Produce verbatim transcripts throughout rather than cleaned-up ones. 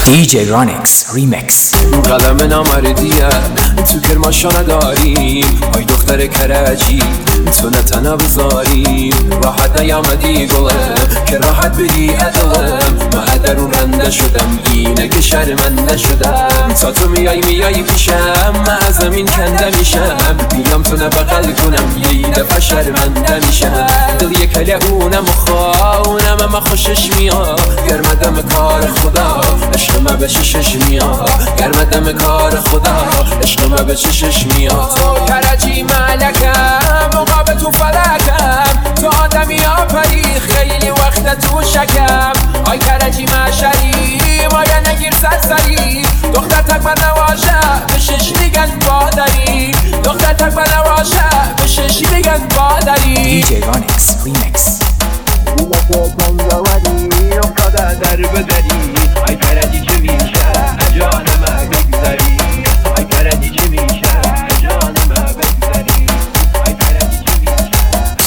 دی جی رانکس ریمکس. قلم نامردیه تو کرماشا نداریم، آی دختر کرجی تو نتنه بذاریم. راحت نیامدی گلم که راحت بدی ادلم، من در اون رنده شدم اینه که شرمنده شدم. تا تو میای میای پیشم من از زمین کنده میشم، میام تو نبغل کنم یه دفعه شرمنده میشم. دل یک کله اونم خواهونم اما خوشش میاد، گرمدم کار خدا عشق من به چشش میاد، گرمدم کار خدا عشق من به چشش میاد. تو کرجی ملکم مقابل تو فلکم، تو آدمی آفری خیلی وقت تو شکم. آی کرجی مشری مایا نگیر سرسری، دختر تک من نواشه به شش میگن بادری، دختر تک من نواشه به شش میگن بادری. دی جی رانکس ریمکس. کنگواری افتاده در بدری، آی کرجی چه میشه جانم بگذری، آی کرجی چه میشه جانم بگذری، آی کرجی چه میشه.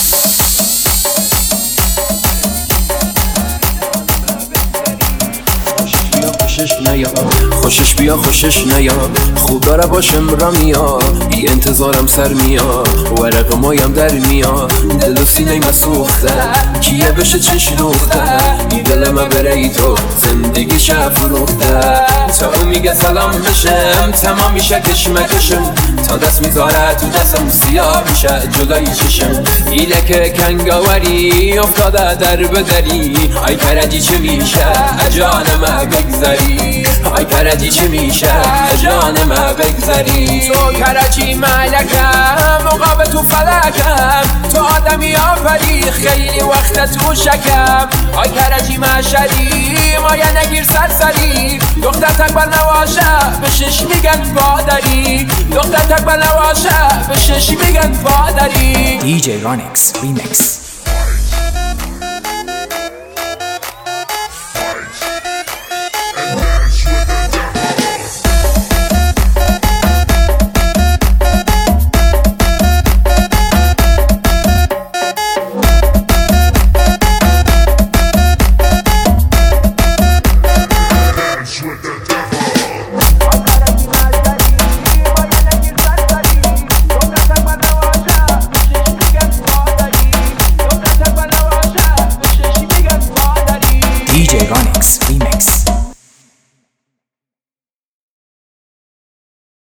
خوشش نیا خوشش بیا خوشش نیا، خوب داره باشم را میا، بی انتظارم سر میا، ورق مایم در میا. دل و سینه مسوخته کیه بشه چش دوخته، این دل ما بره ای تو زندگی شه فروخته. تا اون میگه سلام بشم تمام میشه کشمکشم، تا دست میذاره تو دستم سیاه میشه جلوی چشم. ایله که کنگاوری افتاده در بدری، آی کرجی چه میشه جانم بگذری، آی کرجی چه میشه جانم بگذری. تو کرجی ملکم مقابل تو فلکم، تو آدمی آفری خیلی وقت تو شکم. آی کرجی مشری مایا نگیر سرسری، دختر تک بر نواشه به شش میگن بادری، دختر تک بر نواشه به شش میگن بادری. دی جی رانکس ریمکس. دی جی رانکس ریمکس.